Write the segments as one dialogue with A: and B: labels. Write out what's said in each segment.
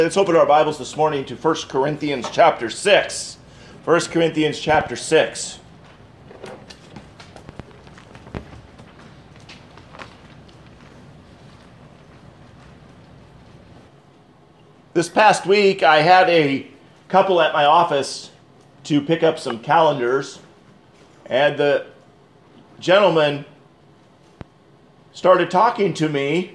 A: Let's open our Bibles this morning to 1 Corinthians chapter 6. 1 Corinthians chapter 6. This past week, I had a couple at my office to pick up some calendars, and the gentleman started talking to me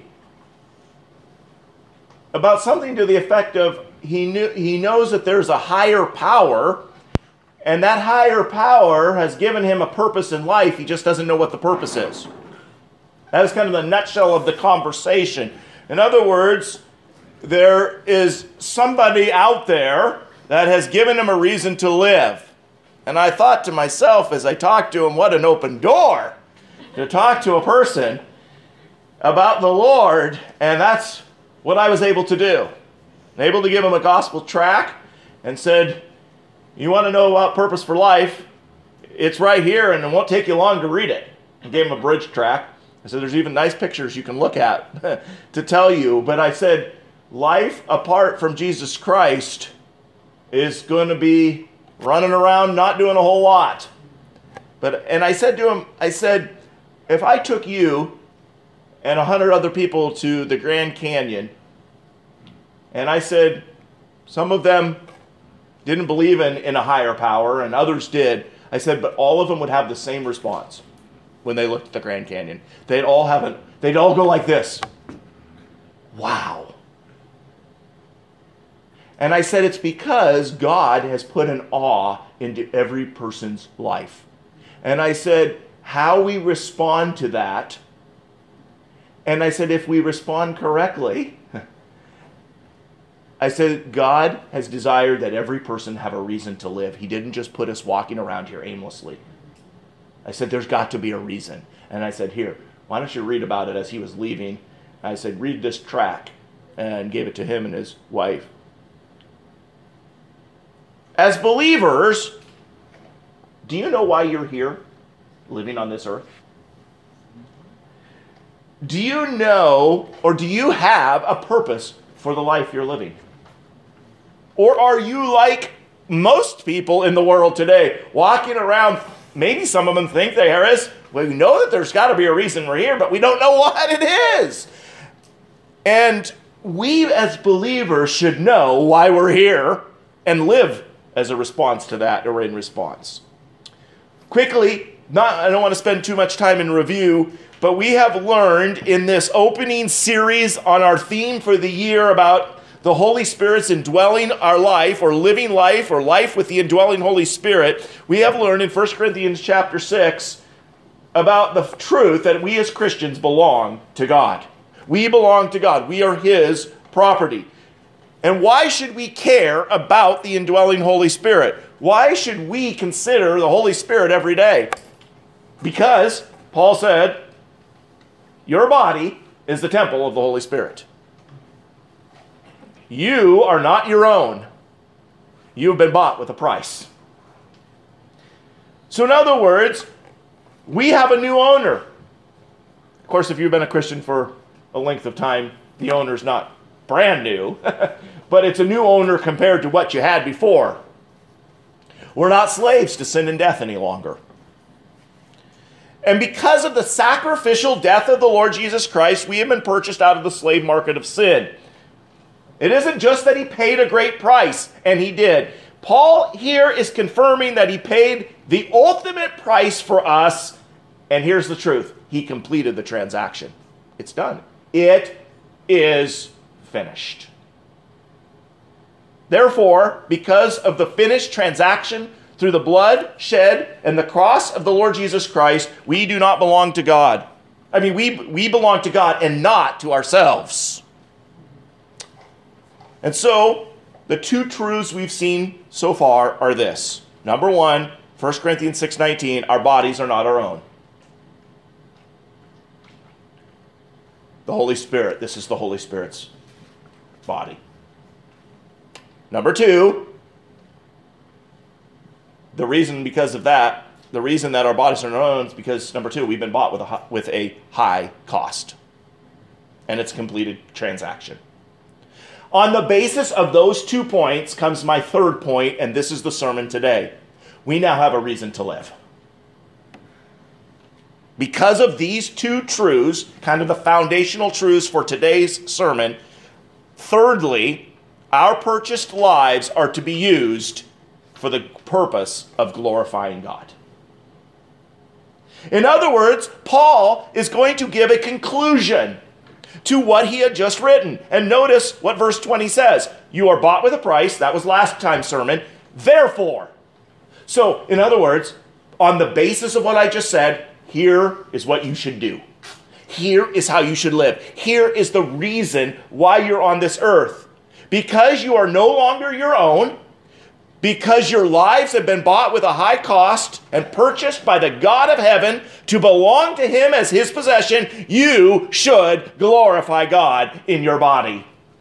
A: about something to the effect of he knows that there's a higher power, and that higher power has given him a purpose in life. He just doesn't know what the purpose is. That is kind of the nutshell of the conversation. In other words, there is somebody out there that has given him a reason to live. And I thought to myself as I talked to him, what an open door to talk to a person about the Lord, and that's what I was able to do. Able to give him a gospel tract and said, you want to know about purpose for life? It's right here and it won't take you long to read it. I gave him a bridge tract. I said, there's even nice pictures you can look at to tell you. But I said, life apart from Jesus Christ is going to be running around, not doing a whole lot. And I said to him, if I took you and 100 other people to the Grand Canyon, and I said, some of them didn't believe in a higher power, and others did. I said, but all of them would have the same response when they looked at the Grand Canyon. They'd all go like this. Wow. And I said, it's because God has put an awe into every person's life. And I said, how we respond to that. And I said, if we respond correctly, I said, God has desired that every person have a reason to live. He didn't just put us walking around here aimlessly. I said, there's got to be a reason. And I said, here, why don't you read about it as he was leaving? I said, read this tract, and gave it to him and his wife. As believers, do you know why you're here, living on this earth? Do you know, or do you have a purpose for the life you're living? Or are you like most people in the world today, walking around, maybe some of them think there is, we know that there's got to be a reason we're here, but we don't know what it is. And we as believers should know why we're here and live as a response to that, or in response. Quickly, I don't want to spend too much time in review, but we have learned in this opening series on our theme for the year about the Holy Spirit's indwelling our life, or living life, or life with the indwelling Holy Spirit. We have learned in 1 Corinthians chapter 6 about the truth that we as Christians belong to God. We belong to God. We are His property. And why should we care about the indwelling Holy Spirit? Why should we consider the Holy Spirit every day? Because Paul said, your body is the temple of the Holy Spirit. You are not your own. You have been bought with a price. So in other words, we have a new owner. Of course, if you've been a Christian for a length of time, the owner's not brand new, but it's a new owner compared to what you had before. We're not slaves to sin and death any longer. And because of the sacrificial death of the Lord Jesus Christ, we have been purchased out of the slave market of sin. It isn't just that he paid a great price, and he did. Paul here is confirming that he paid the ultimate price for us, and here's the truth. He completed the transaction. It's done. It is finished. Therefore, because of the finished transaction through the blood shed and the cross of the Lord Jesus Christ, we do not belong to God. We belong to God and not to ourselves. And so, the two truths we've seen so far are this. Number one, 1 Corinthians 6:19, our bodies are not our own. The Holy Spirit, this is the Holy Spirit's body. Number two, the reason that our bodies are not our own is because, number two, we've been bought with a high cost. And it's a completed transaction. On the basis of those 2 points comes my third point, and this is the sermon today. We now have a reason to live. Because of these 2 truths, kind of the foundational truths for today's sermon, thirdly, our purchased lives are to be used for the purpose of glorifying God. In other words, Paul is going to give a conclusion to what he had just written. And notice what verse 20 says. You are bought with a price. That was last time's sermon. Therefore. So, in other words, on the basis of what I just said, here is what you should do. Here is how you should live. Here is the reason why you're on this earth. Because you are no longer your own, because your lives have been bought with a high cost and purchased by the God of heaven to belong to him as his possession, you should glorify God in your body.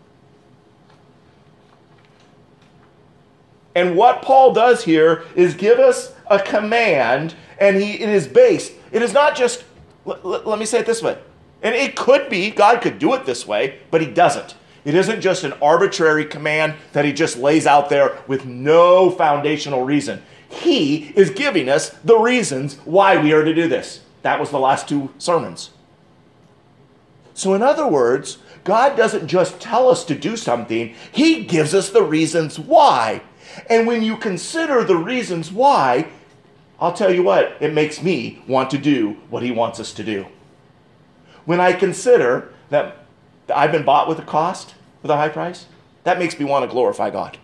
A: And what Paul does here is give us a command, and it is based. It is not just, let me say it this way, and it could be, God could do it this way, but he doesn't. It isn't just an arbitrary command that he just lays out there with no foundational reason. He is giving us the reasons why we are to do this. That was the last 2 sermons. So in other words, God doesn't just tell us to do something, he gives us the reasons why. And when you consider the reasons why, I'll tell you what, it makes me want to do what he wants us to do. When I consider that I've been bought with a cost, with a high price, that makes me want to glorify God.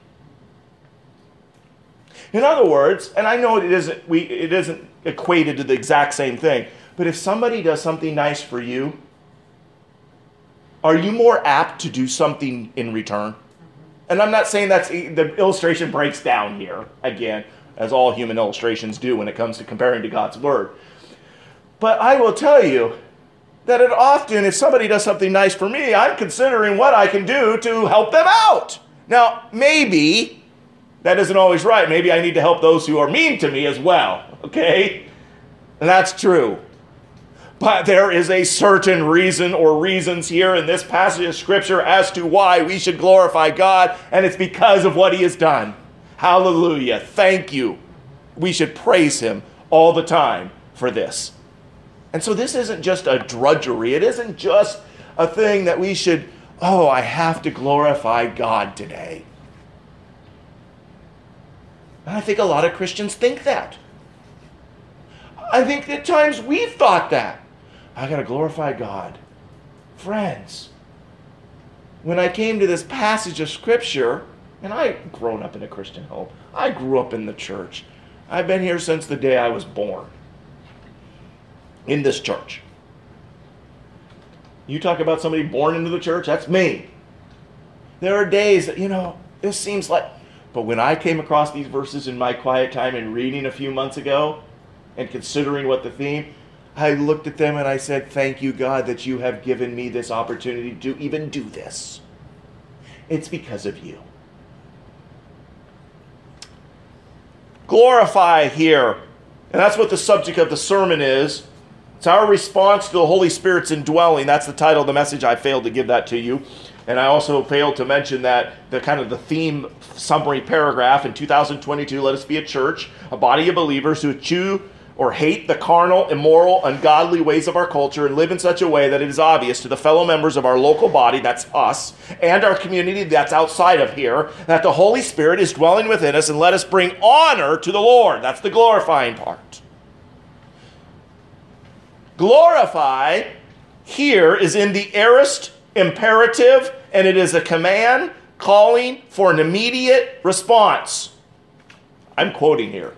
A: In other words, and I know it isn't equated to the exact same thing, but if somebody does something nice for you, are you more apt to do something in return? And I'm not saying the illustration breaks down here, again, as all human illustrations do when it comes to comparing to God's word. But I will tell you that often, if somebody does something nice for me, I'm considering what I can do to help them out. Now, maybe that isn't always right. Maybe I need to help those who are mean to me as well, okay? And that's true. But there is a certain reason or reasons here in this passage of Scripture as to why we should glorify God, and it's because of what he has done. Hallelujah. Thank you. We should praise him all the time for this. And so this isn't just a drudgery. It isn't just a thing that we should, I have to glorify God today. And I think a lot of Christians think that. I think at times we've thought that. I got to glorify God. Friends, when I came to this passage of Scripture, and I've grown up in a Christian home. I grew up in the church. I've been here since the day I was born. In this church. You talk about somebody born into the church, that's me. There are days that, this seems like, but when I came across these verses in my quiet time and reading a few months ago and considering what the theme, I looked at them and I said, thank you, God, that you have given me this opportunity to even do this. It's because of you. Glorify here. And that's what the subject of the sermon is. It's our response to the Holy Spirit's indwelling. That's the title of the message. I failed to give that to you. And I also failed to mention that the theme summary paragraph in 2022, let us be a church, a body of believers who eschew or hate the carnal, immoral, ungodly ways of our culture and live in such a way that it is obvious to the fellow members of our local body, that's us, and our community that's outside of here, that the Holy Spirit is dwelling within us, and let us bring honor to the Lord. That's the glorifying part. Glorify here is in the aorist imperative, and it is a command calling for an immediate response. I'm quoting here.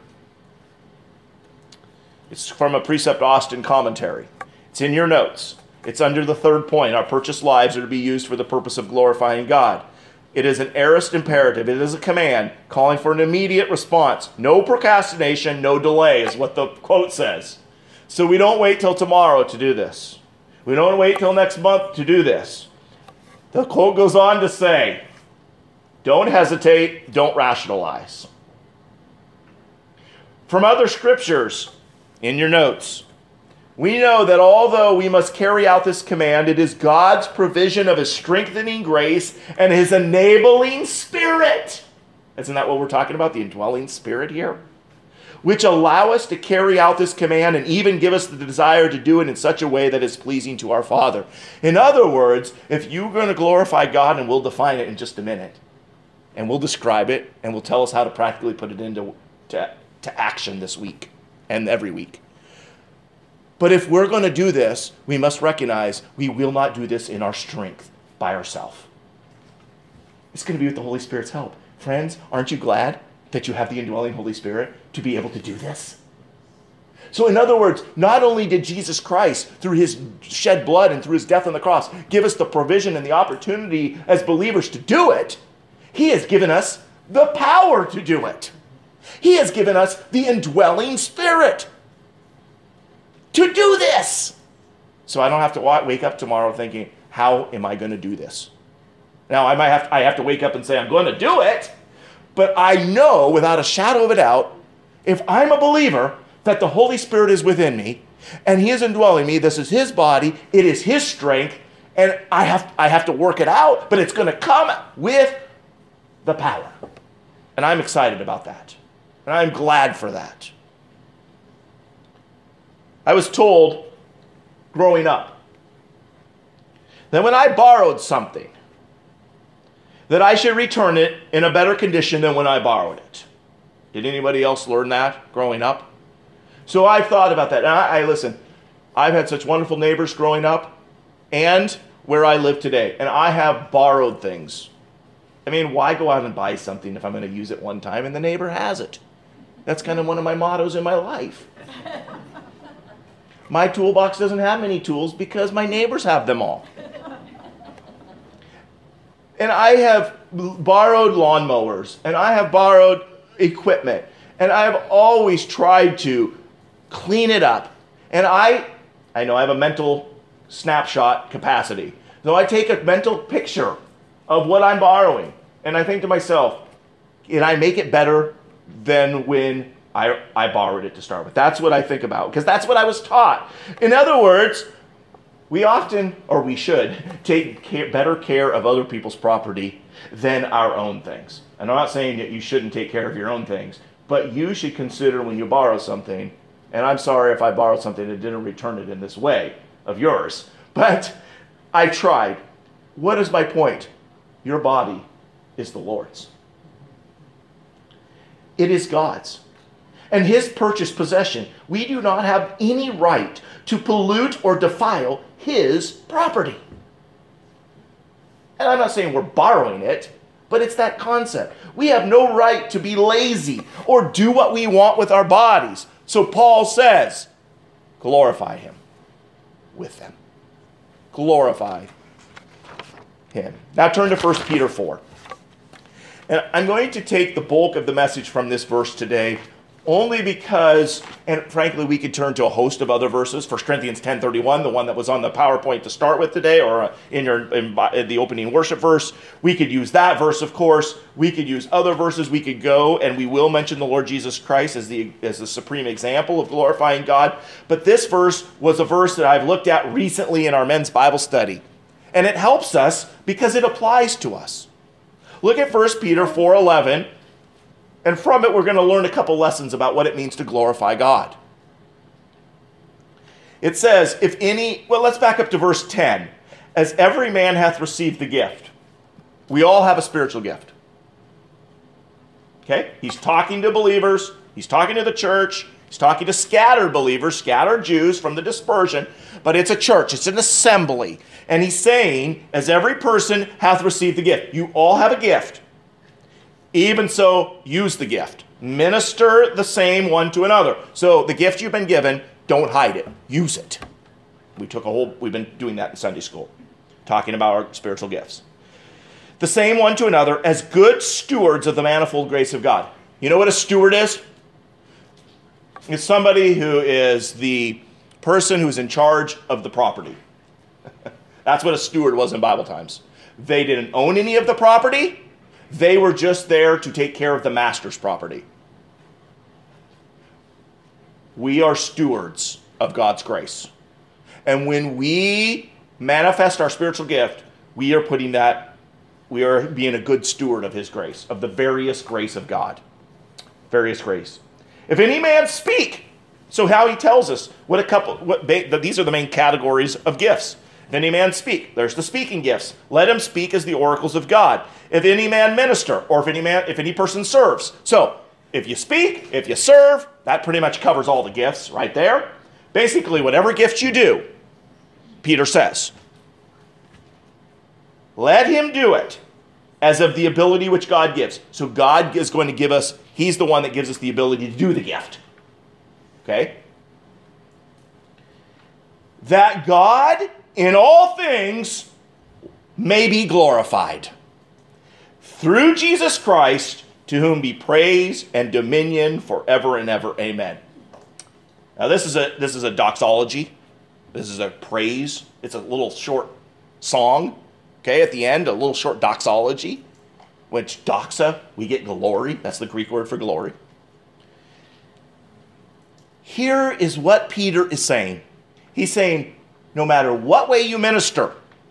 A: It's from a Precept Austin commentary. It's in your notes. It's under the third point. Our purchased lives are to be used for the purpose of glorifying God. It is an aorist imperative. It is a command calling for an immediate response. No procrastination, no delay is what the quote says. So we don't wait till tomorrow to do this. We don't wait till next month to do this. The quote goes on to say, don't hesitate, don't rationalize. From other scriptures, in your notes, We know that although we must carry out this command, it is God's provision of his strengthening grace and his enabling spirit. Isn't that what we're talking about? The indwelling spirit here? Which allow us to carry out this command and even give us the desire to do it in such a way that is pleasing to our Father. In other words, if you're going to glorify God, and we'll define it in just a minute, and we'll describe it, and we'll tell us how to practically put it into action this week and every week. But if we're going to do this, we must recognize we will not do this in our strength by ourselves. It's going to be with the Holy Spirit's help. Friends, aren't you glad that you have the indwelling Holy Spirit to be able to do this? So in other words, not only did Jesus Christ, through his shed blood and through his death on the cross, give us the provision and the opportunity as believers to do it, he has given us the power to do it. He has given us the indwelling Spirit to do this. So I don't have to wake up tomorrow thinking, how am I going to do this? Now, I have to wake up and say, I'm going to do it. But I know without a shadow of a doubt, if I'm a believer, that the Holy Spirit is within me, and he is indwelling me, this is his body, it is his strength, and I have to work it out, but it's going to come with the power. And I'm excited about that. And I'm glad for that. I was told growing up that when I borrowed something, that I should return it in a better condition than when I borrowed it. Did anybody else learn that growing up? So I've thought about that. And listen, I've had such wonderful neighbors growing up and where I live today. And I have borrowed things. I mean, why go out and buy something if I'm going to use it one time and the neighbor has it? That's kind of one of my mottos in my life. My toolbox doesn't have many tools because my neighbors have them all. And I have borrowed lawnmowers, and I have borrowed equipment, and I have always tried to clean it up. And I know I have a mental snapshot capacity. So I take a mental picture of what I'm borrowing, and I think to myself, can I make it better than when I borrowed it to start with? That's what I think about, because that's what I was taught. In other words, we often, or we should, take better care of other people's property than our own things. And I'm not saying that you shouldn't take care of your own things, but you should consider when you borrow something, and I'm sorry if I borrowed something and didn't return it in this way of yours, but I tried. What is my point? Your body is the Lord's. It is God's. And his purchased possession. We do not have any right to pollute or defile his property. And I'm not saying we're borrowing it, but it's that concept. We have no right to be lazy or do what we want with our bodies. So Paul says, glorify him with them. Glorify him. Now turn to 1 Peter 4. And I'm going to take the bulk of the message from this verse today only because, and frankly, we could turn to a host of other verses. 1 Corinthians 10:31, the one that was on the PowerPoint to start with today, or in the opening worship verse. We could use that verse, of course. We could use other verses. We could go, and we will mention the Lord Jesus Christ as the supreme example of glorifying God. But this verse was a verse that I've looked at recently in our men's Bible study. And it helps us because it applies to us. Look at 1 Peter 4:11. And from it, we're going to learn a couple lessons about what it means to glorify God. It says, let's back up to verse 10. As every man hath received the gift. We all have a spiritual gift. Okay? He's talking to believers. He's talking to the church. He's talking to scattered believers, scattered Jews from the dispersion. But it's a church. It's an assembly. And he's saying, as every person hath received the gift. You all have a gift. Even so, use the gift. Minister the same one to another. So the gift you've been given, don't hide it. Use it. We've been doing that in Sunday school, talking about our spiritual gifts. The same one to another as good stewards of the manifold grace of God. You know what a steward is? It's somebody who is the person who's in charge of the property. That's what a steward was in Bible times. They didn't own any of the property. They were just there to take care of the master's property. We are stewards of God's grace. And when we manifest our spiritual gift, we are being a good steward of his grace, of the various grace of God. Various grace. If any man speak, so how he tells us these are the main categories of gifts. If any man speak, there's the speaking gifts. Let him speak as the oracles of God. If any man minister, or if any person serves. So, if you speak, if you serve, that pretty much covers all the gifts right there. Basically, whatever gift you do, Peter says, let him do it as of the ability which God gives. So God is going to give us, he's the one that gives us the ability to do the gift. Okay? That God in all things may be glorified through Jesus Christ, to whom be praise and dominion forever and ever. Amen. Now this is a doxology. This is a praise. It's a little short song. Okay, at the end, a little short doxology, which doxa, we get glory. That's the Greek word for glory. Here is what Peter is saying. He's saying, no matter what way you minister,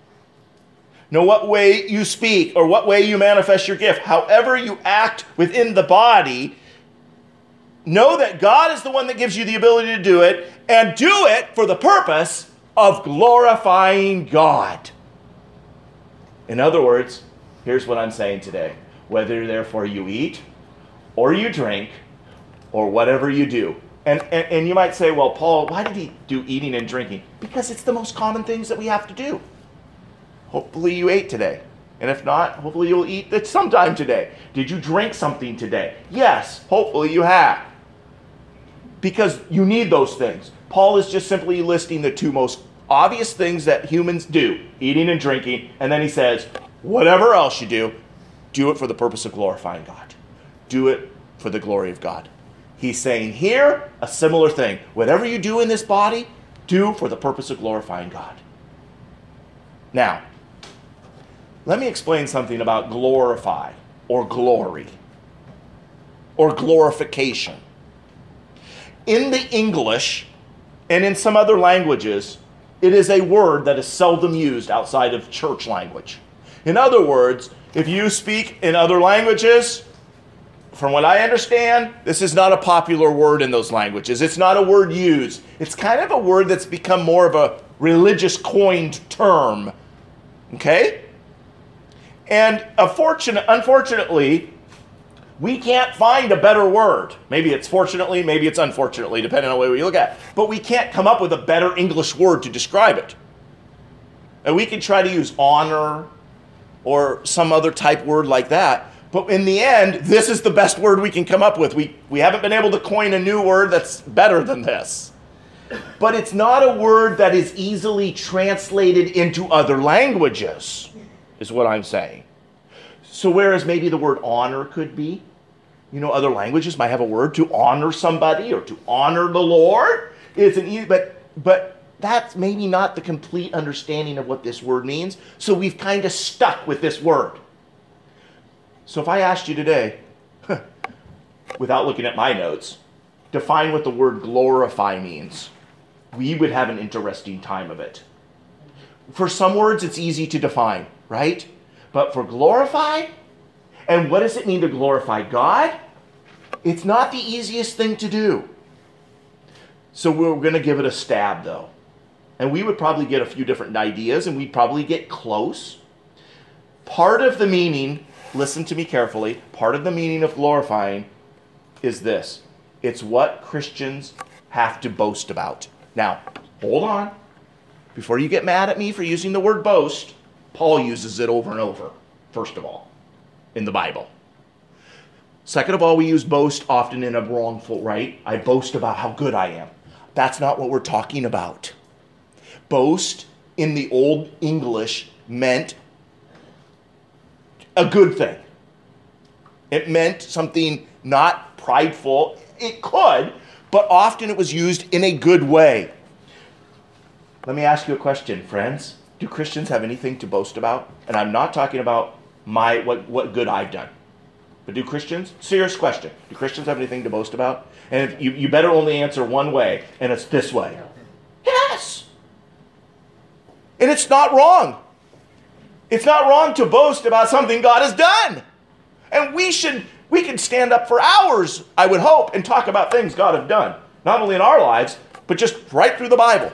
A: no what way you speak, or what way you manifest your gift, however you act within the body, know that God is the one that gives you the ability to do it, and do it for the purpose of glorifying God. In other words, here's what I'm saying today. Whether therefore you eat, or you drink, or whatever you do. And you might say, well, Paul, why did he do eating and drinking? Because it's the most common things that we have to do. Hopefully you ate today. And if not, hopefully you'll eat it sometime today. Did you drink something today? Yes, hopefully you have. Because you need those things. Paul is just simply listing the two most obvious things that humans do, eating and drinking, and then he says, whatever else you do it for the purpose of glorifying God. Do it for the glory of God. He's saying here a similar thing. Whatever you do in this body, do for the purpose of glorifying God. Now, let me explain something about glorify, or glory, or glorification. In the English, and in some other languages, it is a word that is seldom used outside of church language. In other words, if you speak in other languages, from what I understand, this is not a popular word in those languages. It's not a word used. It's kind of a word that's become more of a religious coined term. Okay? And unfortunately, we can't find a better word. Maybe it's fortunately, maybe it's unfortunately, depending on the way we look at it. But we can't come up with a better English word to describe it. And we can try to use honor or some other type word like that. But in the end, this is the best word we can come up with. We haven't been able to coin a new word that's better than this. But it's not a word that is easily translated into other languages, is what I'm saying. So whereas maybe the word honor could be, other languages might have a word to honor somebody or to honor the Lord. But that's maybe not the complete understanding of what this word means. So we've kind of stuck with this word. So if I asked you today, without looking at my notes, define what the word glorify means, we would have an interesting time of it. For some words, it's easy to define, right? But for glorify, and what does it mean to glorify God? It's not the easiest thing to do. So we're going to give it a stab, though. And we would probably get a few different ideas, and we'd probably get close. Part of the meaning, listen to me carefully, part of the meaning of glorifying is this. It's what Christians have to boast about. Now, hold on. Before you get mad at me for using the word boast, Paul uses it over and over, first of all, in the Bible. Second of all, we use boast often in a wrongful, right? I boast about how good I am. That's not what we're talking about. Boast in the Old English meant a good thing. It meant something not prideful. It could, but often it was used in a good way. Let me ask you a question, friends. Do Christians have anything to boast about? And I'm not talking about what good I've done. But do Christians? Serious question. Do Christians have anything to boast about? And you better only answer one way, and it's this way. And it's not wrong. It's not wrong to boast about something God has done. And we can stand up for hours, I would hope, and talk about things God has done. Not only in our lives, but just right through the Bible.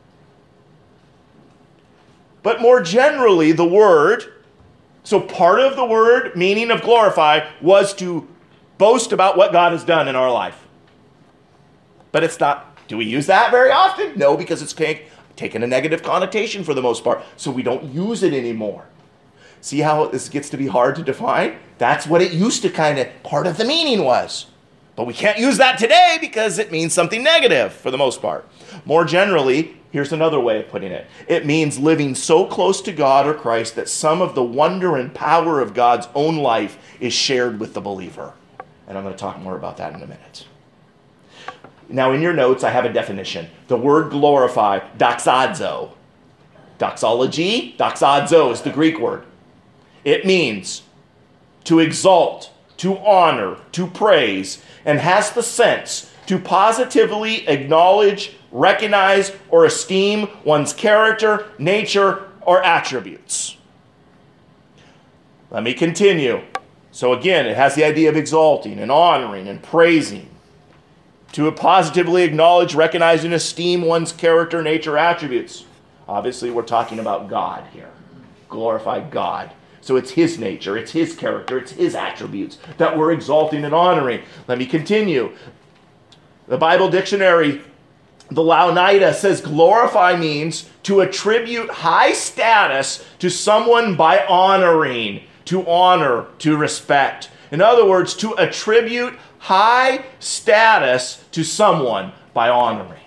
A: But more generally, the word, so part of the word meaning of glorify was to boast about what God has done in our life. But it's not, do we use that very often? No, because it's taken a negative connotation for the most part, so we don't use it anymore. See how this gets to be hard to define? That's what it used to part of the meaning was. But we can't use that today because it means something negative for the most part. More generally, here's another way of putting it. It means living so close to God or Christ that some of the wonder and power of God's own life is shared with the believer. And I'm going to talk more about that in a minute. Now, in your notes, I have a definition. The word glorify, doxazo. Doxology, doxazo is the Greek word. It means to exalt, to honor, to praise, and has the sense to positively acknowledge, recognize, or esteem one's character, nature, or attributes. Let me continue. So again, it has the idea of exalting and honoring and praising. To positively acknowledge, recognize, and esteem one's character, nature, attributes. Obviously, we're talking about God here. Glorify God. So it's his nature, it's his character, it's his attributes that we're exalting and honoring. Let me continue. The Bible dictionary, the Louw-Nida, says glorify means to attribute high status to someone by honoring, to honor, to respect. In other words, to attribute high status to someone by honoring.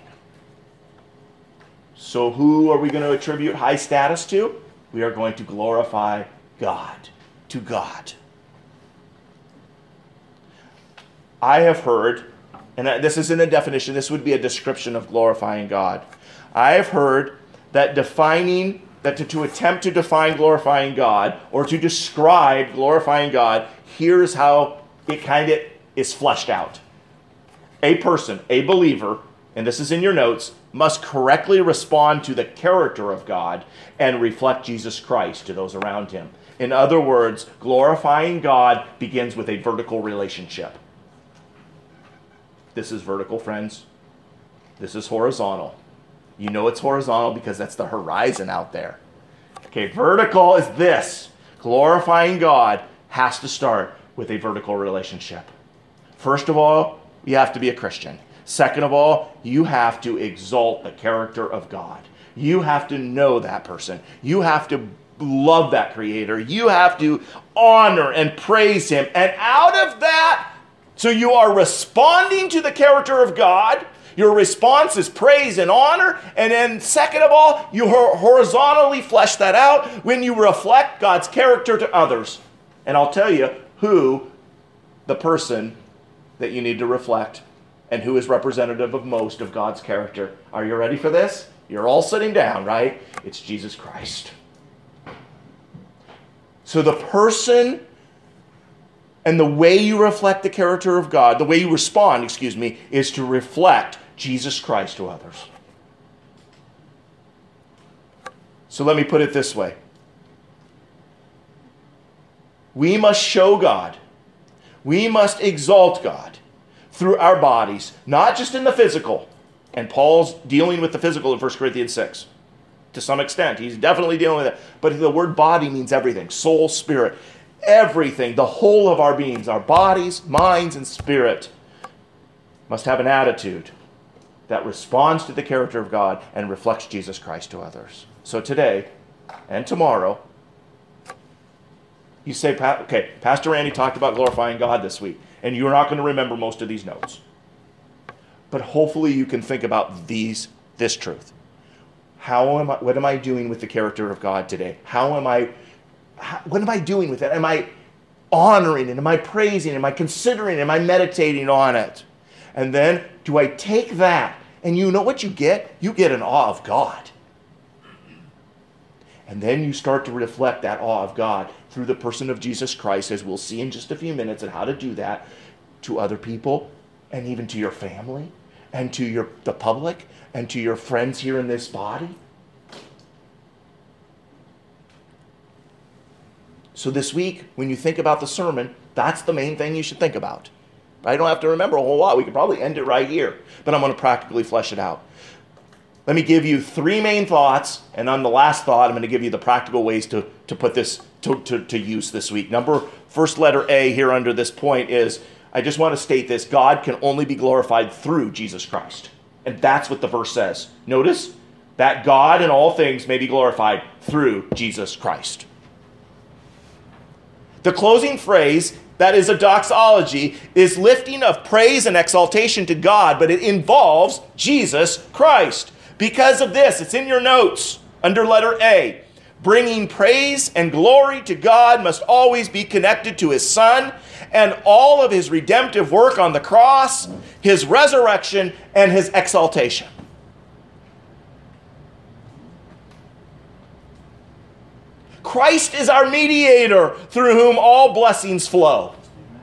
A: So who are we going to attribute high status to? We are going to glorify God, to God. I have heard, and this isn't a definition, this would be a description of glorifying God. I have heard that to attempt to define glorifying God or to describe glorifying God, here's how it is fleshed out. A person, a believer, and this is in your notes, must correctly respond to the character of God and reflect Jesus Christ to those around him. In other words, glorifying God begins with a vertical relationship. This is vertical, friends. This is horizontal. You know it's horizontal because that's the horizon out there. Okay, vertical is this. Glorifying God has to start with a vertical relationship. First of all, you have to be a Christian. Second of all, you have to exalt the character of God. You have to know that person. You have to love that Creator. You have to honor and praise Him. And out of that, so you are responding to the character of God. Your response is praise and honor. And then second of all, you horizontally flesh that out when you reflect God's character to others. And I'll tell you who the person that you need to reflect and who is representative of most of God's character. Are you ready for this? You're all sitting down, right? It's Jesus Christ. So the person and the way you reflect the character of God, the way you respond, is to reflect Jesus Christ to others. So let me put it this way. We must show God. We must exalt God through our bodies, not just in the physical. And Paul's dealing with the physical in 1 Corinthians 6. To some extent, he's definitely dealing with it. But the word body means everything. Soul, spirit, everything. The whole of our beings, our bodies, minds, and spirit must have an attitude that responds to the character of God and reflects Jesus Christ to others. So today and tomorrow, you say, okay, Pastor Randy talked about glorifying God this week, and you're not going to remember most of these notes. But hopefully you can think about this truth. What am I doing with the character of God today? What am I doing with it? Am I honoring it? Am I praising it? Am I considering it? Am I meditating on it? And then, do I take that? And you know what you get? You get an awe of God. And then you start to reflect that awe of God through the person of Jesus Christ, as we'll see in just a few minutes, and how to do that to other people, and even to your family, and to the public, and to your friends here in this body. So this week, when you think about the sermon, that's the main thing you should think about. I don't have to remember a whole lot. We could probably end it right here, but I'm going to practically flesh it out. Let me give you three main thoughts, and on the last thought, I'm going to give you the practical ways to put this to use this week. First letter A here under this point is, I just want to state this: God can only be glorified through Jesus Christ. And that's what the verse says. Notice that God in all things may be glorified through Jesus Christ. The closing phrase, that is a doxology, is lifting of praise and exaltation to God, but it involves Jesus Christ. Because of this, it's in your notes under letter A. Bringing praise and glory to God must always be connected to his Son and all of his redemptive work on the cross, his resurrection, and his exaltation. Christ is our mediator through whom all blessings flow.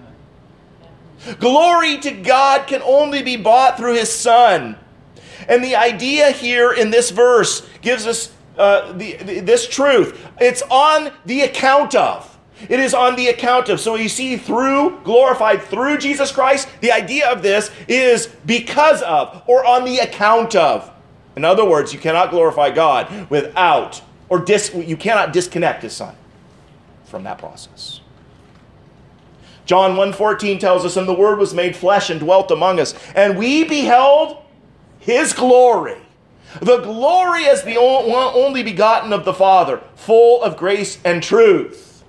A: Glory to God can only be bought through his Son. And the idea here in this verse gives us this truth. It's on the account of. It is on the account of. So you see, glorified through Jesus Christ, the idea of this is because of, or on the account of. In other words, you cannot glorify God without, you cannot disconnect his Son from that process. John 1:14 tells us, and the Word was made flesh and dwelt among us, and we beheld his glory. The glory as the only begotten of the Father, full of grace and truth.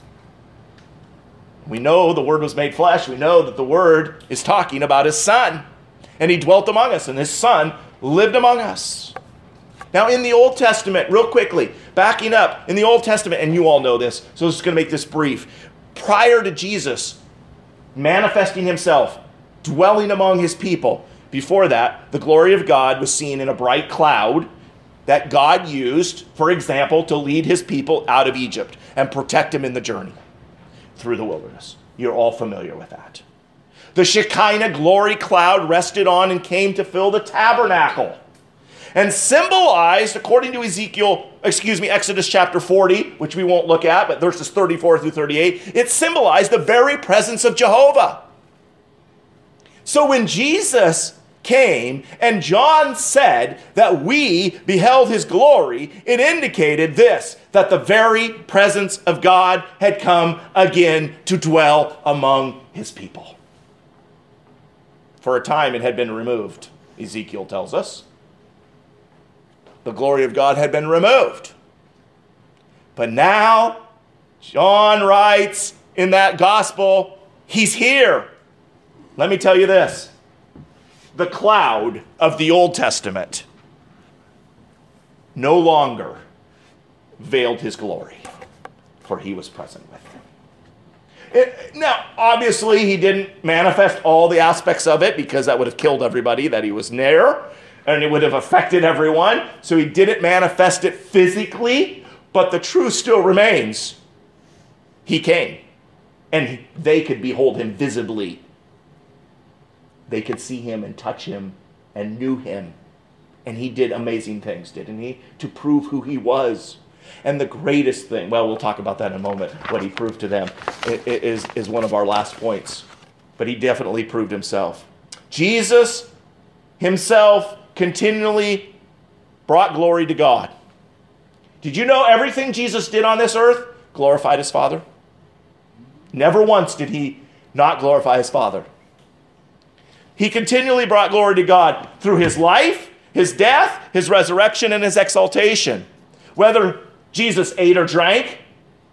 A: We know the Word was made flesh. We know that the Word is talking about his Son. And he dwelt among us, and his Son lived among us. Now in the Old Testament, real quickly, backing up, in the Old Testament, and you all know this, so I'm just going to make this brief. Prior to Jesus manifesting himself, dwelling among his people, before that, the glory of God was seen in a bright cloud that God used, for example, to lead his people out of Egypt and protect them in the journey through the wilderness. You're all familiar with that. The Shekinah glory cloud rested on and came to fill the tabernacle and symbolized, according to Exodus chapter 40, which we won't look at, but verses 34 through 38, it symbolized the very presence of Jehovah. So when Jesus came and John said that we beheld his glory, it indicated this, that the very presence of God had come again to dwell among his people. For a time it had been removed, Ezekiel tells us. The glory of God had been removed. But now, John writes in that gospel, he's here. Let me tell you this. The cloud of the Old Testament no longer veiled his glory, for he was present with them. Now, obviously, he didn't manifest all the aspects of it because that would have killed everybody that he was near, and it would have affected everyone. So he didn't manifest it physically, but the truth still remains. He came, and they could behold him visibly. They could see him and touch him and knew him. And he did amazing things, didn't he? To prove who he was. And the greatest thing, well, we'll talk about that in a moment, what he proved to them is one of our last points. But he definitely proved himself. Jesus himself continually brought glory to God. Did you know everything Jesus did on this earth glorified his Father? Never once did he not glorify his Father. He continually brought glory to God through his life, his death, his resurrection, and his exaltation. Whether Jesus ate or drank,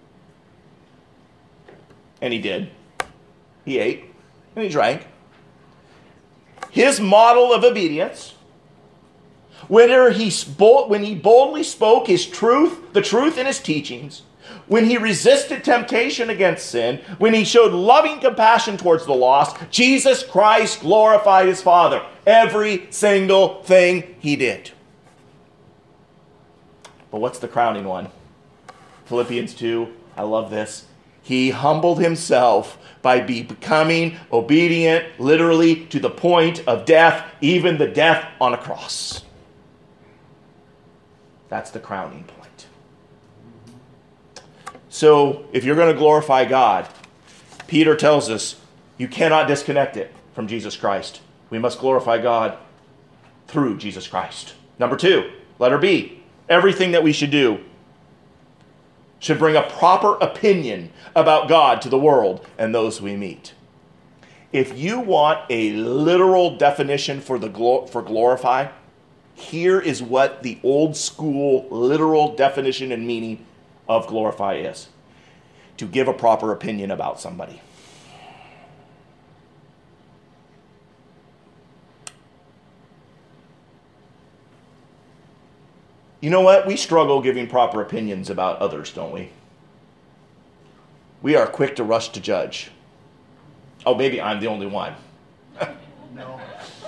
A: and he did. He ate and he drank. His model of obedience, when he boldly spoke his truth, the truth in his teachings, when he resisted temptation against sin, when he showed loving compassion towards the lost, Jesus Christ glorified his Father. Every single thing he did. But what's the crowning one? Philippians 2, I love this. He humbled himself by becoming obedient, literally to the point of death, even the death on a cross. That's the crowning point. So if you're going to glorify God, Peter tells us you cannot disconnect it from Jesus Christ. We must glorify God through Jesus Christ. Number 2, letter B, everything that we should do should bring a proper opinion about God to the world and those we meet. If you want a literal definition for glorify, here is what the old school literal definition and meaning of glorify is. To give a proper opinion about somebody. You know what? We struggle giving proper opinions about others, don't we? We are quick to rush to judge. Oh, maybe I'm the only one.
B: No.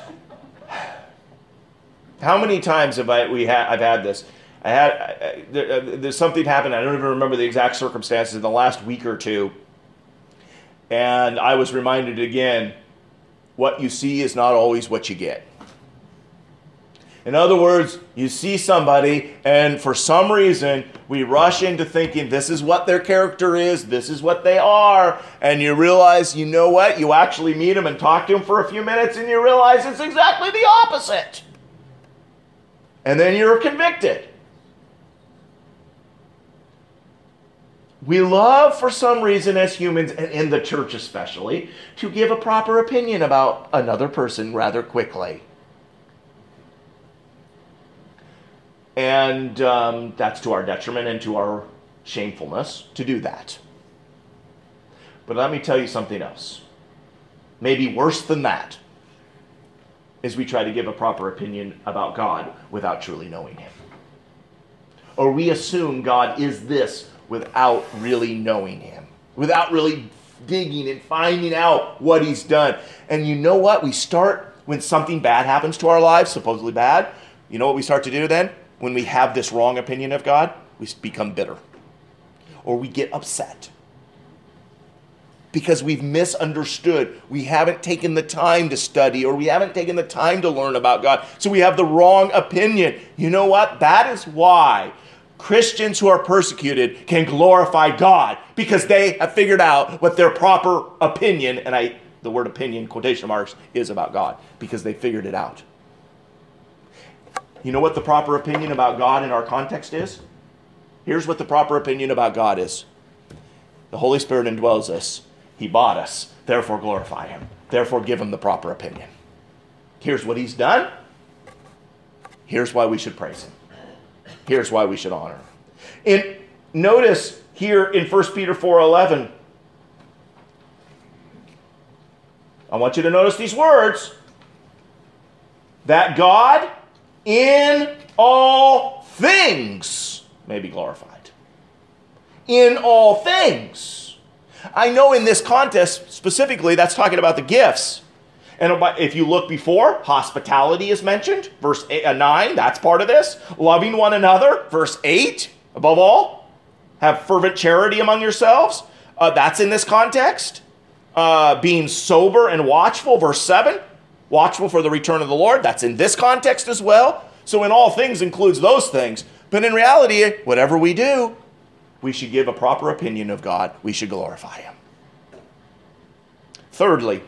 A: How many times have I've had this? There's something happened. I don't even remember the exact circumstances in the last week or two. And I was reminded again, what you see is not always what you get. In other words, you see somebody, and for some reason, we rush into thinking this is what their character is, this is what they are, and you realize, you know what? You actually meet them and talk to them for a few minutes, and you realize it's exactly the opposite. And then you're convicted. We love, for some reason, as humans, and in the church especially, to give a proper opinion about another person rather quickly. And that's to our detriment and to our shamefulness to do that. But let me tell you something else. Maybe worse than that is we try to give a proper opinion about God without truly knowing Him. Or we assume God is this without really knowing Him, without really digging and finding out what He's done. And you know what? We start, when something bad happens to our lives, supposedly bad, you know what we start to do then? When we have this wrong opinion of God, we become bitter. Or we get upset. Because we've misunderstood. We haven't taken the time to study, or we haven't taken the time to learn about God. So we have the wrong opinion. You know what? That is why Christians who are persecuted can glorify God, because they have figured out what their proper opinion, and the word opinion, quotation marks, is about God, because they figured it out. You know what the proper opinion about God in our context is? Here's what the proper opinion about God is. The Holy Spirit indwells us. He bought us. Therefore glorify Him. Therefore give Him the proper opinion. Here's what He's done. Here's why we should praise Him. Here's why we should honor Him. Notice here in 1 Peter 4:11. I want you to notice these words. That God in all things may be glorified. In all things. I know in this context, specifically, that's talking about the gifts. And if you look before, hospitality is mentioned. Verse 9, that's part of this. Loving one another. Verse 8, above all, have fervent charity among yourselves. That's in this context. Being sober and watchful. Verse 7. Watchful for the return of the Lord. That's in this context as well. So in all things includes those things. But in reality, whatever we do, we should give a proper opinion of God. We should glorify Him. Thirdly,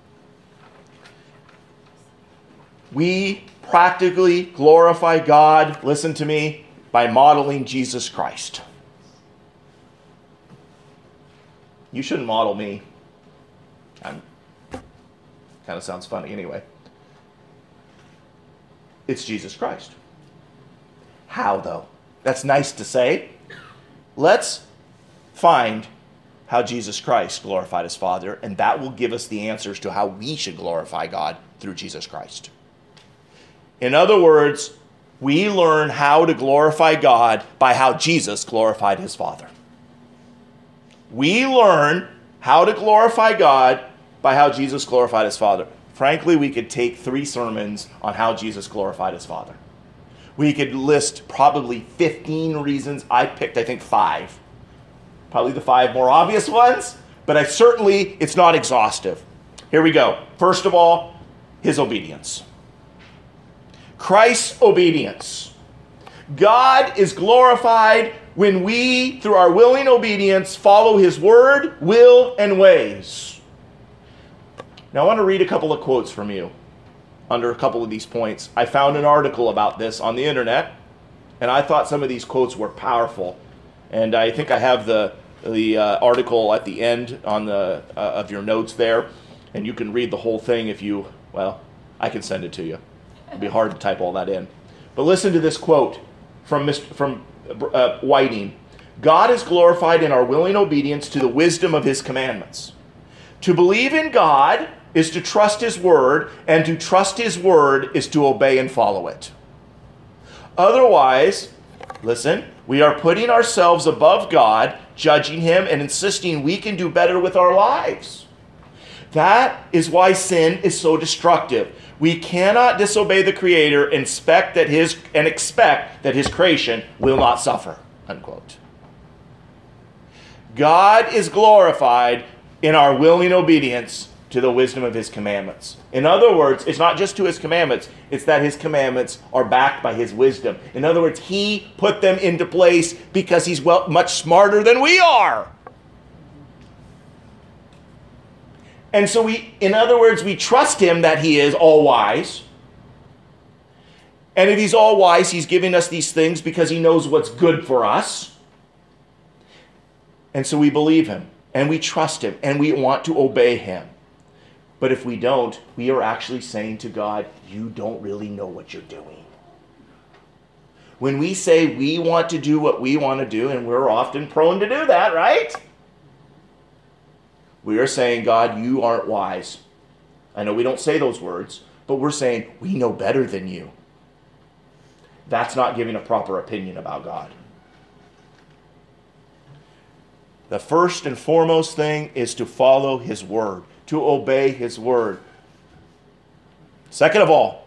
A: we practically glorify God, listen to me, by modeling Jesus Christ. You shouldn't model me. Kind of sounds funny anyway. It's Jesus Christ. How, though? That's nice to say. Let's find how Jesus Christ glorified His Father, and that will give us the answers to how we should glorify God through Jesus Christ. In other words, we learn how to glorify God by how Jesus glorified His Father. We learn how to glorify God by how Jesus glorified His Father. Frankly, we could take 3 sermons on how Jesus glorified His Father. We could list probably 15 reasons. I picked, I think, 5. Probably the 5 more obvious ones, but it's not exhaustive. Here we go. First of all, His obedience. Christ's obedience. God is glorified when we, through our willing obedience, follow his word, will, and ways. Now I want to read a couple of quotes from you under a couple of these points. I found an article about this on the internet, and I thought some of these quotes were powerful. And I think I have the article at the end on the of your notes there, and you can read the whole thing if you, well, I can send it to you. It'd be hard to type all that in. But listen to this quote from Whiting. God is glorified in our willing obedience to the wisdom of his commandments. To believe in God is to trust his word, and to trust his word is to obey and follow it. Otherwise, listen, we are putting ourselves above God, judging him, and insisting we can do better with our lives. That is why sin is so destructive. We cannot disobey the Creator and expect that his creation will not suffer. Unquote. God is glorified in our willing obedience to the wisdom of his commandments. In other words, it's not just to his commandments, it's that his commandments are backed by his wisdom. In other words, he put them into place because he's much smarter than we are. And so we trust him that he is all wise. And if he's all wise, he's giving us these things because he knows what's good for us. And so we believe him and we trust him and we want to obey him. But if we don't, we are actually saying to God, you don't really know what you're doing. When we say we want to do what we want to do, and we're often prone to do that, right? We are saying, God, you aren't wise. I know we don't say those words, but we're saying we know better than you. That's not giving a proper opinion about God. The first and foremost thing is to follow his word, to obey his word. Second of all,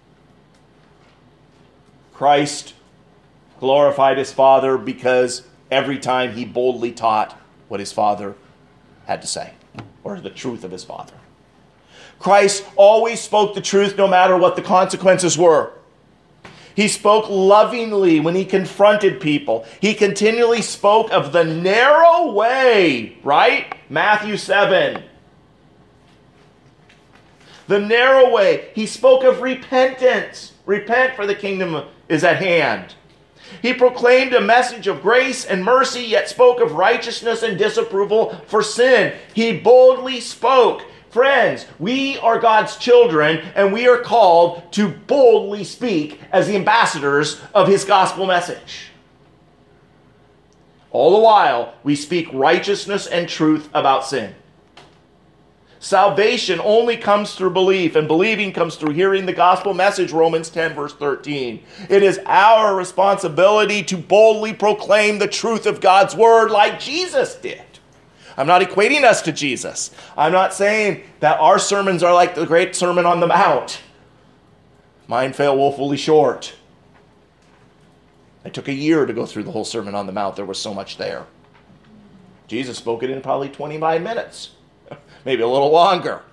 A: Christ glorified his Father because every time he boldly taught what his Father had to say, or the truth of his Father. Christ always spoke the truth no matter what the consequences were. He spoke lovingly when he confronted people. He continually spoke of the narrow way, right? Matthew 7. The narrow way. He spoke of repentance. Repent, for the kingdom is at hand. He proclaimed a message of grace and mercy, yet spoke of righteousness and disapproval for sin. He boldly spoke. Friends, we are God's children, and we are called to boldly speak as the ambassadors of his gospel message. All the while, we speak righteousness and truth about sin. Salvation only comes through belief, and believing comes through hearing the gospel message, Romans 10, verse 13. It is our responsibility to boldly proclaim the truth of God's word like Jesus did. I'm not equating us to Jesus. I'm not saying that our sermons are like the great Sermon on the Mount. Mine fell woefully short. It took a year to go through the whole Sermon on the Mount. There was so much there. Jesus spoke it in probably 25 minutes. Maybe a little longer.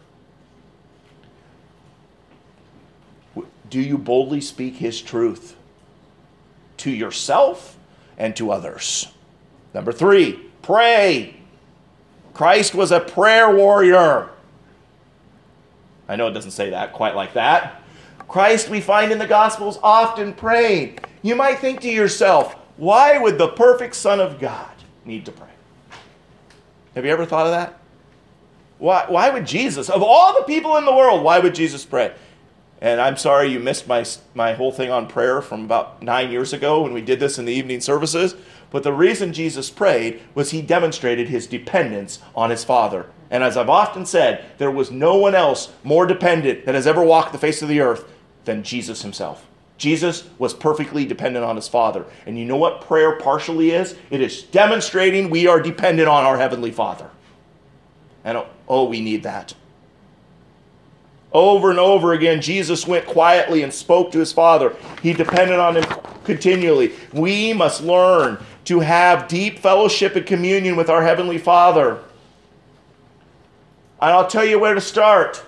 A: Do you boldly speak his truth to yourself and to others? Number 3, pray. Christ was a prayer warrior. I know it doesn't say that quite like that. Christ, we find in the Gospels, often praying. You might think to yourself, why would the perfect Son of God need to pray? Have you ever thought of that? Why would Jesus, of all the people in the world, why would Jesus pray? And I'm sorry you missed my whole thing on prayer from about 9 years ago when we did this in the evening services. But the reason Jesus prayed was he demonstrated his dependence on his Father. And as I've often said, there was no one else more dependent that has ever walked the face of the earth than Jesus himself. Jesus was perfectly dependent on his Father. And you know what prayer partially is? It is demonstrating we are dependent on our Heavenly Father. And we need that. Over and over again, Jesus went quietly and spoke to his Father. He depended on him continually. We must learn to have deep fellowship and communion with our Heavenly Father. And I'll tell you where to start.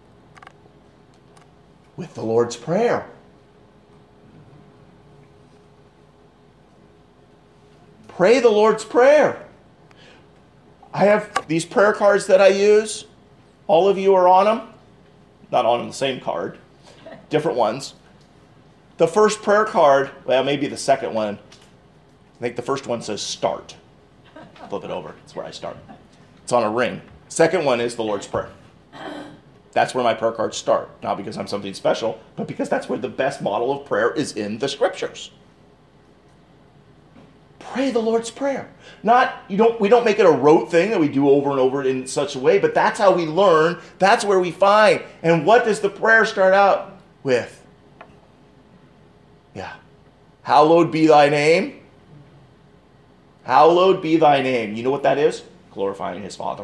A: With the Lord's Prayer. Pray the Lord's Prayer. I have these prayer cards that I use. All of you are on them. Not on the same card. Different ones. The first prayer card, well, maybe the second one. I think the first one says start. Flip it over. That's where I start. It's on a ring. Second one is the Lord's Prayer. That's where my prayer cards start. Not because I'm something special, but because that's where the best model of prayer is in the Scriptures. Pray the Lord's Prayer. We don't make it a rote thing that we do over and over in such a way, but that's how we learn. That's where we find. And what does the prayer start out with? Yeah. Hallowed be thy name. Hallowed be thy name. You know what that is? Glorifying his Father.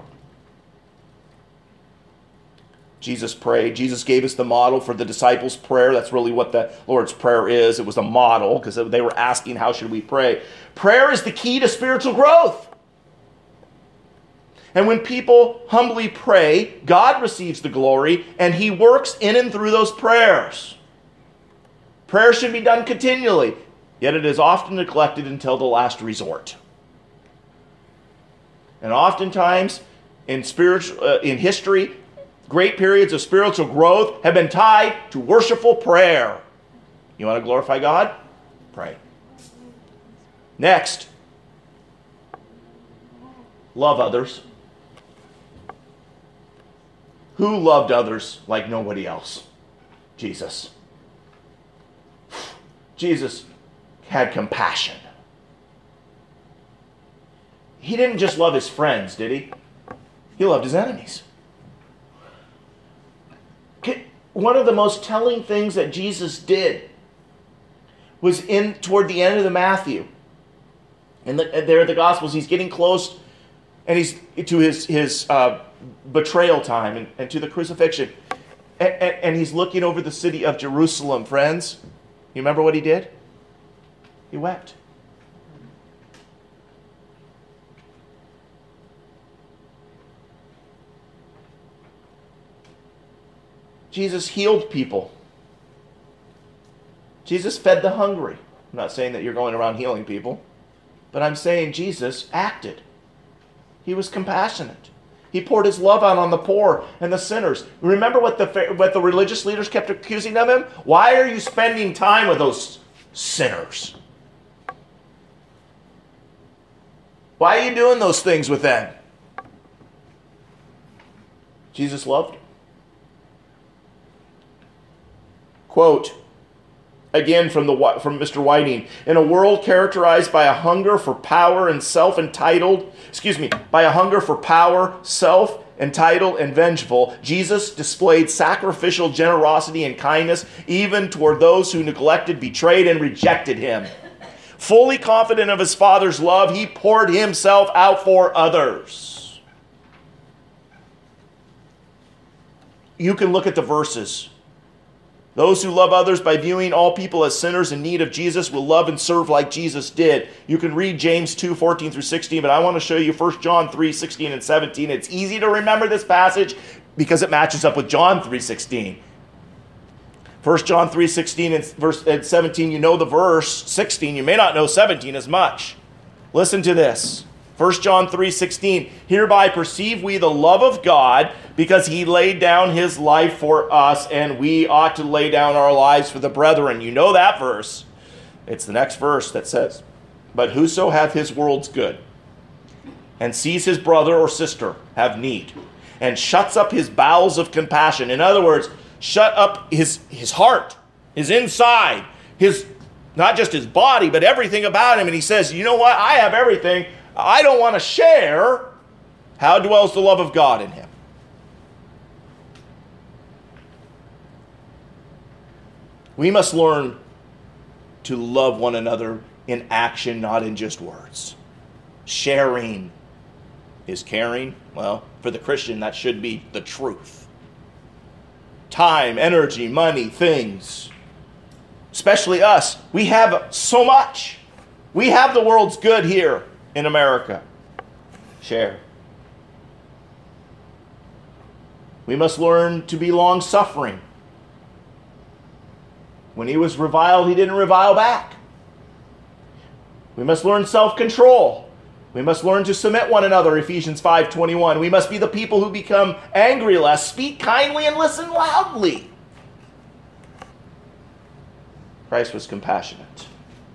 A: Jesus prayed. Jesus gave us the model for the disciples' prayer. That's really what the Lord's Prayer is. It was a model because they were asking, how should we pray? Prayer is the key to spiritual growth. And when people humbly pray, God receives the glory, and he works in and through those prayers. Prayer should be done continually, yet it is often neglected until the last resort. And oftentimes, in history, great periods of spiritual growth have been tied to worshipful prayer. You want to glorify God? Pray. Next, love others. Who loved others like nobody else? Jesus. Jesus had compassion. He didn't just love his friends, did he? He loved his enemies. One of the most telling things that Jesus did was toward the end of the Matthew. And there are the Gospels. He's getting close, and he's to his betrayal time and to the crucifixion. And he's looking over the city of Jerusalem, friends. You remember what he did? He wept. Jesus healed people. Jesus fed the hungry. I'm not saying that you're going around healing people, but I'm saying Jesus acted. He was compassionate. He poured his love out on the poor and the sinners. Remember what the religious leaders kept accusing of him? Why are you spending time with those sinners? Why are you doing those things with them? Jesus loved them. Quote, again from Mr. Whiting, in a world characterized by a hunger for power and self-entitled, and vengeful, Jesus displayed sacrificial generosity and kindness even toward those who neglected, betrayed, and rejected him. Fully confident of his Father's love, he poured himself out for others. You can look at the verses. Those who love others by viewing all people as sinners in need of Jesus will love and serve like Jesus did. You can read James 2, 14 through 16, but I want to show you 1 John 3, 16 and 17. It's easy to remember this passage because it matches up with John 3, 16. 1 John 3, 16 and 17, you know the verse. 16, you may not know 17 as much. Listen to this. 1 John 3, 16, hereby perceive we the love of God because he laid down his life for us, and we ought to lay down our lives for the brethren. You know that verse. It's the next verse that says, but whoso hath his world's good, and sees his brother or sister have need, and shuts up his bowels of compassion. In other words, shut up his heart, his inside, not just his body, but everything about him. And he says, you know what? I have everything. I don't want to share. How dwells the love of God in him? We must learn to love one another in action, not in just words. Sharing is caring. Well, for the Christian, that should be the truth. Time, energy, money, things. Especially us. We have so much. We have the world's good here in America. Share. We must learn to be long-suffering. When he was reviled, he didn't revile back. We must learn self-control. We must learn to submit one another, Ephesians 5:21. We must be the people who become angry less, speak kindly, and listen loudly. Christ was compassionate.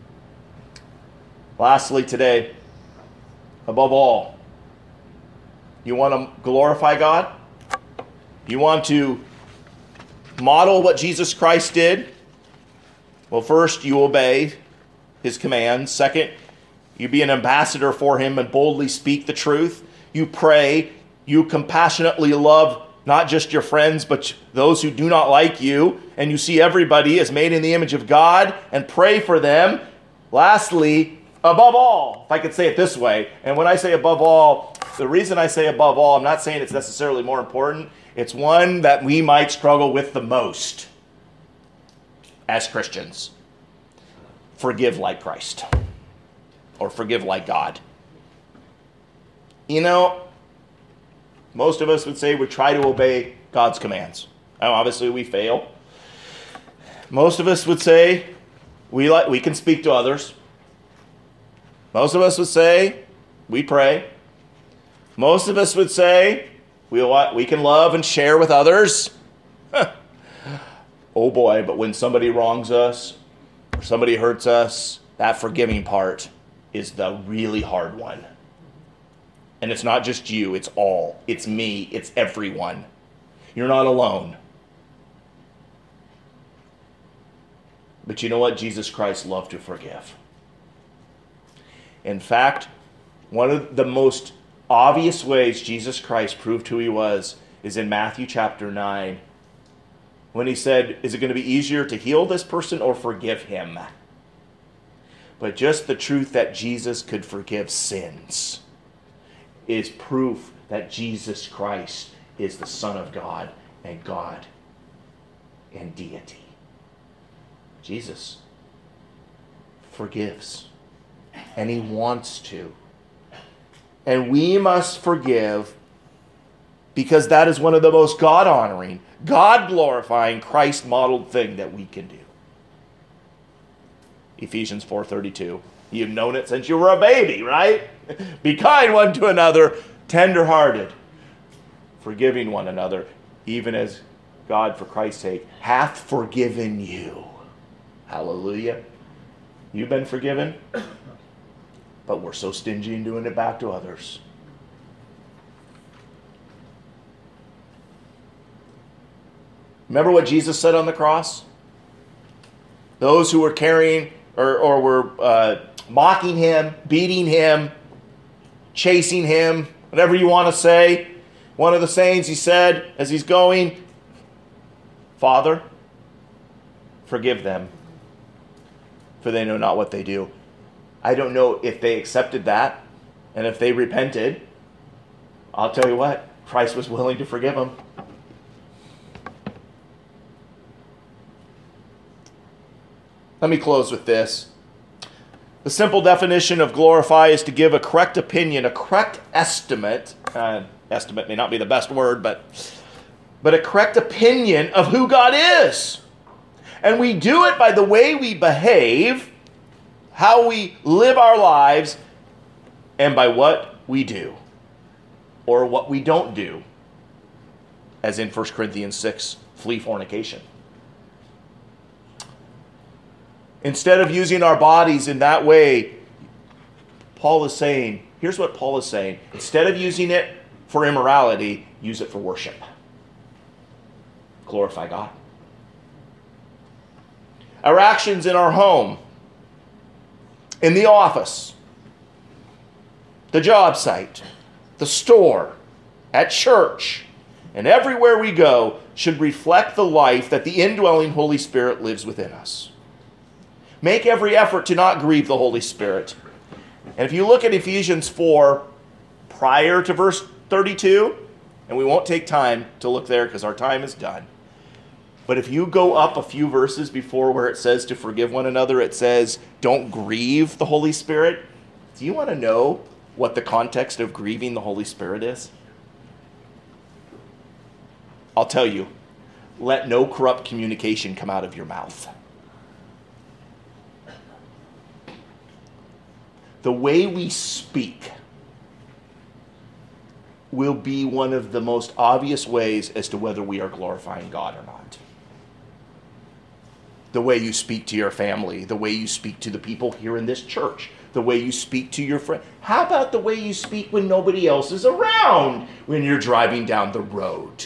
A: Lastly today, above all, you want to glorify God? You want to model what Jesus Christ did? Well, first, you obey his commands. Second, you be an ambassador for him and boldly speak the truth. You pray. You compassionately love not just your friends, but those who do not like you. And you see everybody as made in the image of God and pray for them. Lastly, above all, if I could say it this way, and when I say above all, the reason I say above all, I'm not saying it's necessarily more important. It's one that we might struggle with the most as Christians. Forgive like Christ. Or forgive like God. You know, most of us would say we try to obey God's commands. Now, obviously, we fail. Most of us would say we can speak to others. Most of us would say we pray. Most of us would say we can love and share with others. Oh boy, but when somebody wrongs us or somebody hurts us, that forgiving part is the really hard one. And it's not just you, it's all. It's me, it's everyone. You're not alone. But you know what? Jesus Christ loved to forgive. In fact, one of the most obvious ways Jesus Christ proved who he was is in Matthew chapter 9, when he said, is it going to be easier to heal this person or forgive him? But just the truth that Jesus could forgive sins is proof that Jesus Christ is the Son of God and God in deity. Jesus forgives, and he wants to. And we must forgive because that is one of the most God-honoring, God-glorifying, Christ-modeled thing that we can do. Ephesians 4:32. You've known it since you were a baby, right? Be kind one to another, tender-hearted, forgiving one another, even as God, for Christ's sake, hath forgiven you. Hallelujah. You've been forgiven, but we're so stingy in doing it back to others. Remember what Jesus said on the cross? Those who were carrying or were mocking him, beating him, chasing him, whatever you want to say. One of the sayings he said as he's going, Father, forgive them, for they know not what they do. I don't know if they accepted that, and if they repented. I'll tell you what, Christ was willing to forgive them. Let me close with this. The simple definition of glorify is to give a correct opinion, a correct estimate. Estimate may not be the best word, but a correct opinion of who God is. And we do it by the way we behave, how we live our lives, and by what we do or what we don't do. As in 1 Corinthians 6, flee fornication. Instead of using our bodies in that way, here's what Paul is saying. Instead of using it for immorality, use it for worship. Glorify God. Our actions in our home, in the office, the job site, the store, at church, and everywhere we go should reflect the life that the indwelling Holy Spirit lives within us. Make every effort to not grieve the Holy Spirit. And if you look at Ephesians 4, prior to verse 32, and we won't take time to look there because our time is done. But if you go up a few verses before where it says to forgive one another, it says, don't grieve the Holy Spirit. Do you want to know what the context of grieving the Holy Spirit is? I'll tell you. Let no corrupt communication come out of your mouth. The way we speak will be one of the most obvious ways as to whether we are glorifying God or not. The way you speak to your family, the way you speak to the people here in this church, the way you speak to your friend. How about the way you speak when nobody else is around, when you're driving down the road?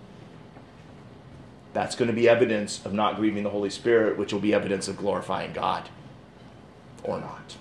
A: That's going to be evidence of not grieving the Holy Spirit, which will be evidence of glorifying God or not.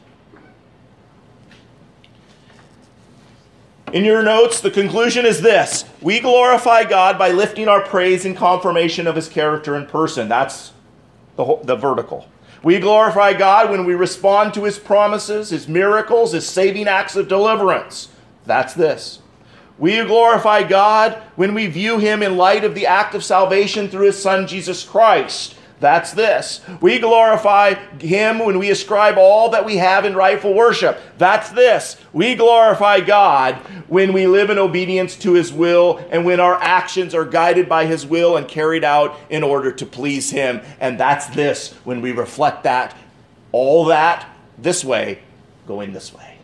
A: In your notes, the conclusion is this: we glorify God by lifting our praise in confirmation of his character and person. That's the vertical. We glorify God when we respond to his promises, his miracles, his saving acts of deliverance. That's this. We glorify God when we view him in light of the act of salvation through his Son, Jesus Christ. That's this. We glorify him when we ascribe all that we have in rightful worship. That's this. We glorify God when we live in obedience to his will and when our actions are guided by his will and carried out in order to please him. And that's this, when we reflect that, all that, this way, going this way.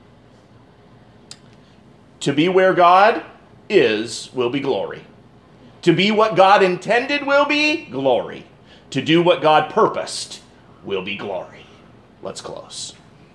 A: To be where God is will be glory. To be what God intended will be glory. To do what God purposed will be glory. Let's close.